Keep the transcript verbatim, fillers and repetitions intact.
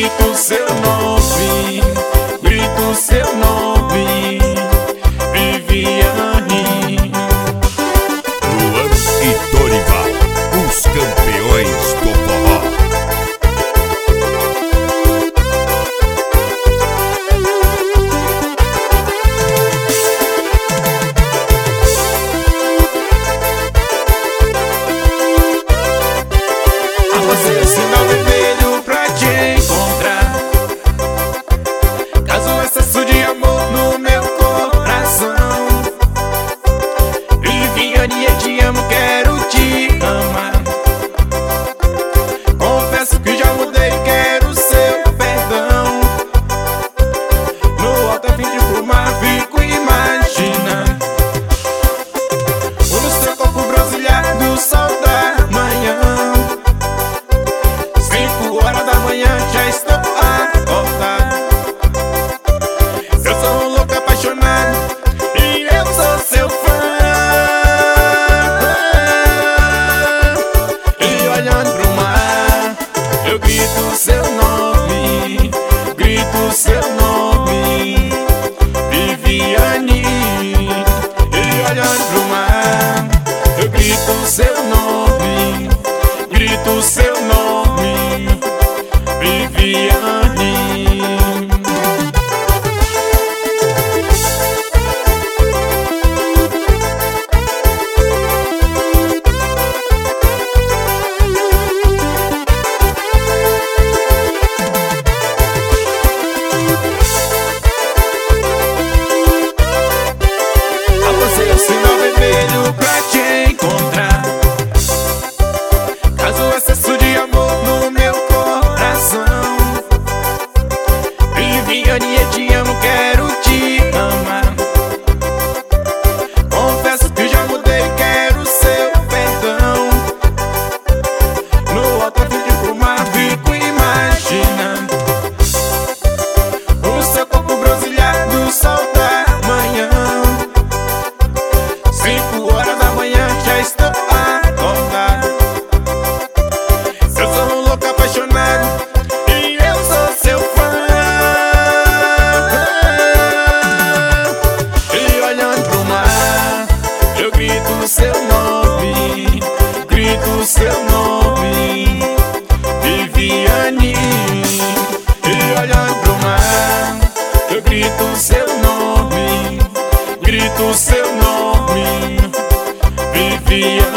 grito seu nome, grito seu nome, Viviane. Luan e Dorival, os campeões do forró. Você o sinal vermelho pra te encontrar. Caso excesso de amor no meu coração, Viviane, eu te amo, quero te amar. Confesso que já mudei, quero seu perdão. No alto a fim de fumar, fico imaginando o seu corpo bronzeado do sol da manhã. Já estou acordado. Eu sou um louco apaixonado e eu sou seu fã. E olhando pro mar, eu grito seu nome, grito seu nome, Viviane. E olhando pro mar, eu grito seu nome, grito seu nome, Viviane. A você o sinal vermelho pra te encontrar. Caso excesso de amor no meu coração, Viviane, eu te amo, quero te amar. Confesso que já mudei, quero seu perdão. No alto a fim de fumar, fico imaginando o seu corpo bronzeado do sol da manhã. Cinco horas da manhã, já estou acordado. Eu sou um louco apaixonado e eu sou seu fã. E olhando pro mar, eu grito seu nome, grito seu nome, Viviane. E olhando pro mar, eu grito seu nome, grito seu nome, Viviane.